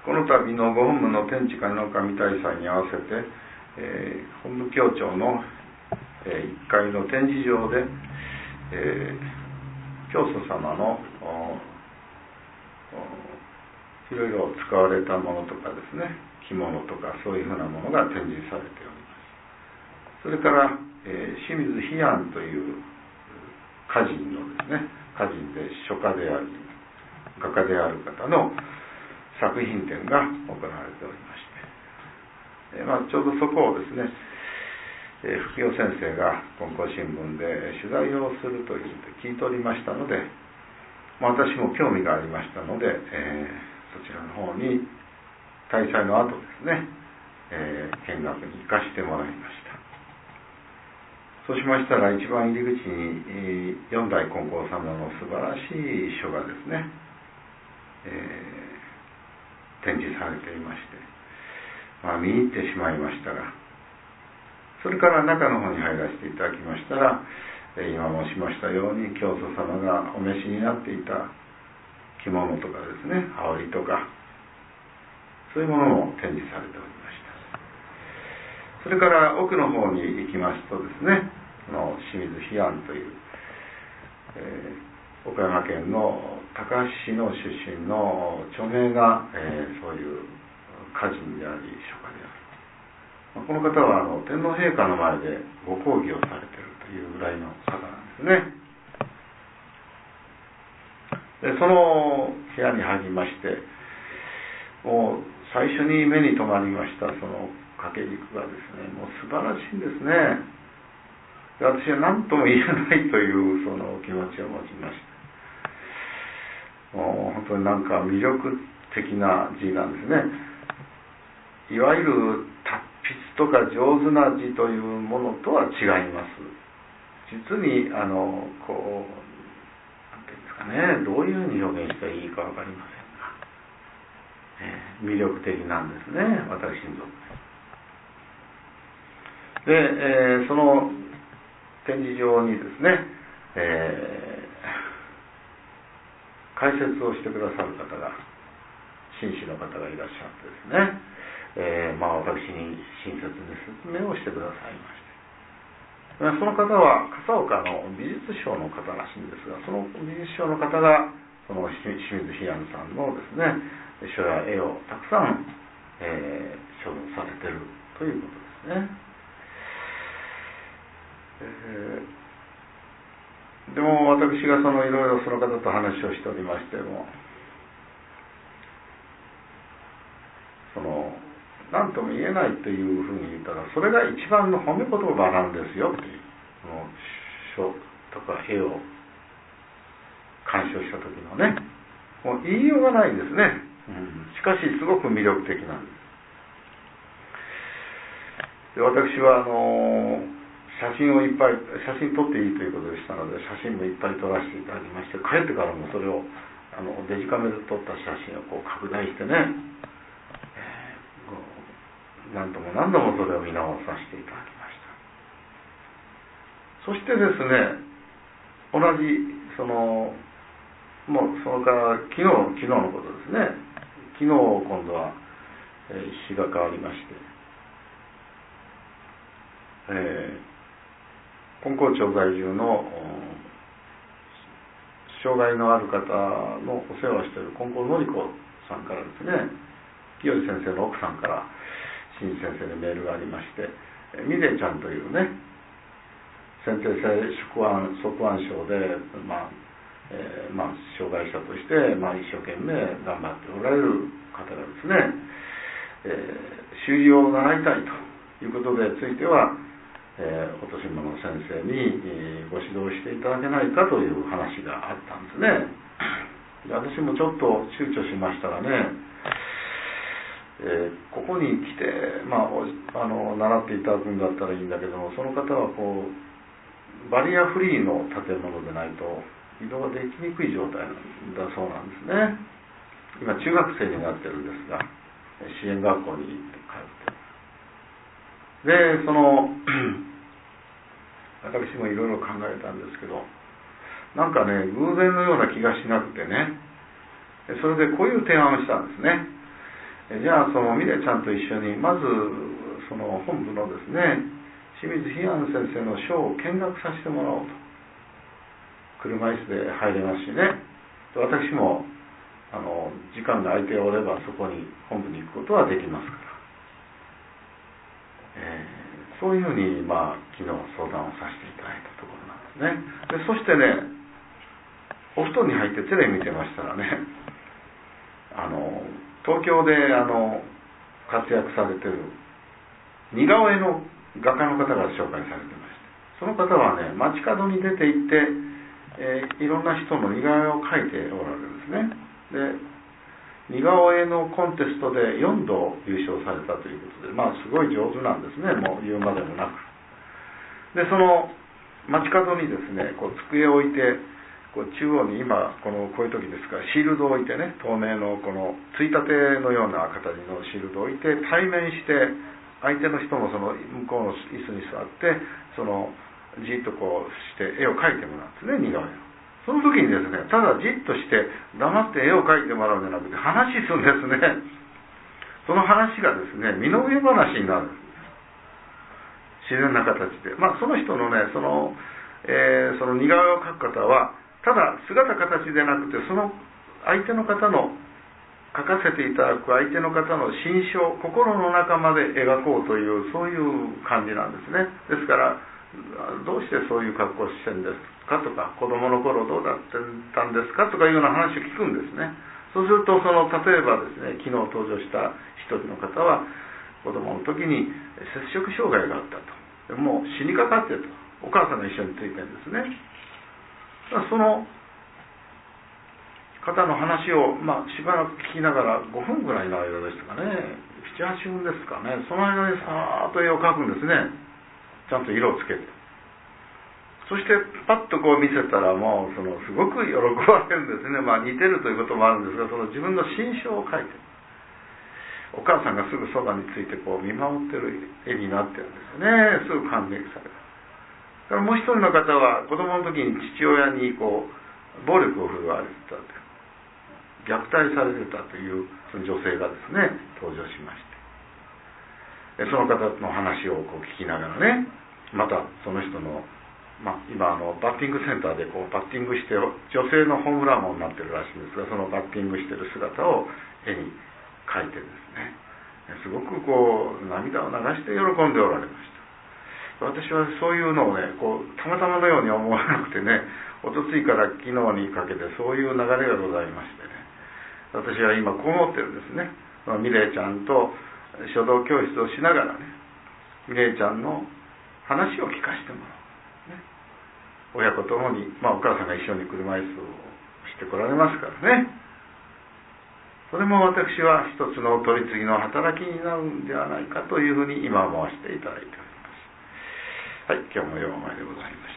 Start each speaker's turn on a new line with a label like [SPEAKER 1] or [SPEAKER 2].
[SPEAKER 1] この度のご本部の天地神の神大祭に合わせて、本部教庁の、1階の展示場で、教祖様のいろいろ使われたものとかですね、着物とかそういうふうなものが展示されております。それから、清水飛庵という歌人のですね、歌人で書家であり画家である方の作品展が行われておりまして、ちょうどそこをですね、福代先生が金光新聞で取材をするという聞いておりましたので、私も興味がありましたので、そちらの方に大祭の後ですね、見学に行かせてもらいました。そうしましたら、一番入り口に四代金光様の素晴らしい書がですね、展示されていまして、見入ってしまいましたが、それから中の方に入らせていただきましたら、今申しましたように教祖様がお召しになっていた着物とかですね、羽織とかそういうものも展示されておりました。それから奥の方に行きますとですね、清水飛庵という、岡山県の高梁市の出身の著名な、そういう歌人であり書家である。この方は天皇陛下の前でご講義をされているというぐらいの方なんですね。でその部屋に入りまして、もう最初に目に留まりましたその掛け軸がですね、もう素晴らしいんですね。で私は何とも言えないというその気持ちを持ちました。もう本当になんか魅力的な字なんですね。いわゆる達筆とか上手な字というものとは違います。実にこうなんていうんですかね、どういうふうに表現したらいいか分かりませんが、魅力的なんですね、私にとって。で、その展示場にですね、解説をしてくださる方が、紳士の方がいらっしゃってですね、私に親切に説明をしてくださいまして、その方は笠岡の美術商の方らしいんですが、その美術商の方がその清水飛庵さんのですね、書や絵をたくさん、所蔵されているということですね。でも私がいろいろその方と話をしておりましても、何とも言えないというふうに言ったら、それが一番の褒め言葉なんですよという、書とか絵を鑑賞した時のね、もう言いようがないんですね。しかしすごく魅力的なんです。で私は写真撮っていいということでしたので、写真もいっぱい撮らせていただきまして、帰ってからもそれをデジカメで撮った写真をこう拡大してね、何度も何度もそれを見直させていただきました。そしてですね、同じもうそれから昨日のことですね。昨日今度は、日が変わりまして、金光町在住の障害のある方のお世話をしている金光のり子さんからですね、清先生の奥さんから新先生にメールがありまして、ミデちゃんというね、先天性側腕症で、障害者として、一生懸命頑張っておられる方がですね、習字を習いたいということでついては、お年島の先生にご指導していただけないかという話があったんですね。で私もちょっと躊躇しましたがね、ここに来て、習っていただくんだったらいいんだけども、その方はバリアフリーの建物でないと移動ができにくい状態だそうなんですね。今中学生になってるんですが、支援学校に行って通って、で私もいろいろ考えたんですけど、なんかね、偶然のような気がしなくてね、それでこういう提案をしたんですね。 じゃあそのミレイちゃんと一緒にまずその本部のですね清水飛安先生の書を見学させてもらおうと。車椅子で入れますしね、私も時間が空いておればそこに本部に行くことはできますから、そういうふうに昨日相談をさせていただいたところなんですね。でそしてね、お布団に入ってテレビ見てましたらね、東京で活躍されてる似顔絵の画家の方が紹介されてまして、その方はね街角に出て行っていろんな人の似顔絵を描いておられるんですね。で似顔絵のコンテストで4度優勝されたということで、すごい上手なんですね、もう言うまでもなく。でその街角にですね机を置いて中央に今こういう時ですからシールドを置いてね、透明のこのついたてのような形のシールドを置いて対面して相手の人もその向こうの椅子に座ってじっとして絵を描いてもらうんですね、似顔絵を。その時にですね、ただじっとして黙って絵を描いてもらうんじゃなくて話するんですね。その話がですね身の上話になる、自然な形で。その人のねその似顔絵を描く方はただ姿形でなくて、その相手の方の描かせていただく相手の方の心象、心の中まで描こうというそういう感じなんですね。ですからどうしてそういう格好をしてるんですかとか、子供の頃どうだったんですかとかいうような話を聞くんですね。そうすると例えばですね、昨日登場した一人の方は子供の時に摂食障害があったと、もう死にかかってと、お母さんが一緒についてるんですね。その方の話を、しばらく聞きながら5分ぐらいの間でしたかね、7、8分ですかね、その間にさーっと絵を描くんですね。ちゃんと色をつけて、そしてパッと見せたらもうすごく喜ばれるんですね。似てるということもあるんですが、自分の心象を描いて、お母さんがすぐそばについて見守ってる絵になってるんですよね。すぐ感激された。からもう一人の方は子供の時に父親に暴力を振るわれてたと、虐待されてたというその女性がですね登場しまして、その方の話を聞きながらね、またその人の、今バッティングセンターでバッティングして女性のホームラン王になってるらしいんですが、そのバッティングしてる姿を絵に描いてですね、すごく涙を流して喜んでおられました。私はそういうのをねたまたまのように思わなくてね、おとついから昨日にかけてそういう流れがございましてね、私は今こう思ってるんですね。ミレイちゃんと書道教室をしながらね、ミレイちゃんの話を聞かせてもらう、ね、親子ともに、お母さんが一緒に車椅子をしてこられますからね、それも私は一つの取り次ぎの働きになるんではないかというふうに今思わせていただいております。はい、今日も4枚でございました。